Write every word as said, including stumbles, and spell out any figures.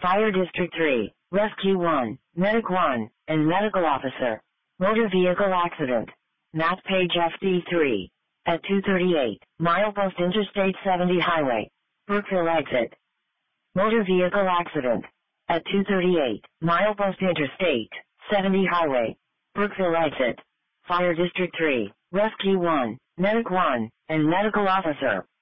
Fire District three, Rescue one, Medic one, and Medical Officer. Motor Vehicle Accident. Map page F D three. At two thirty-eight, milepost Interstate seventy Highway. Brookville exit. Motor Vehicle Accident. At two thirty-eight, milepost Interstate seventy Highway. Brookville exit. Fire District three, Rescue one, Medic one, and Medical Officer.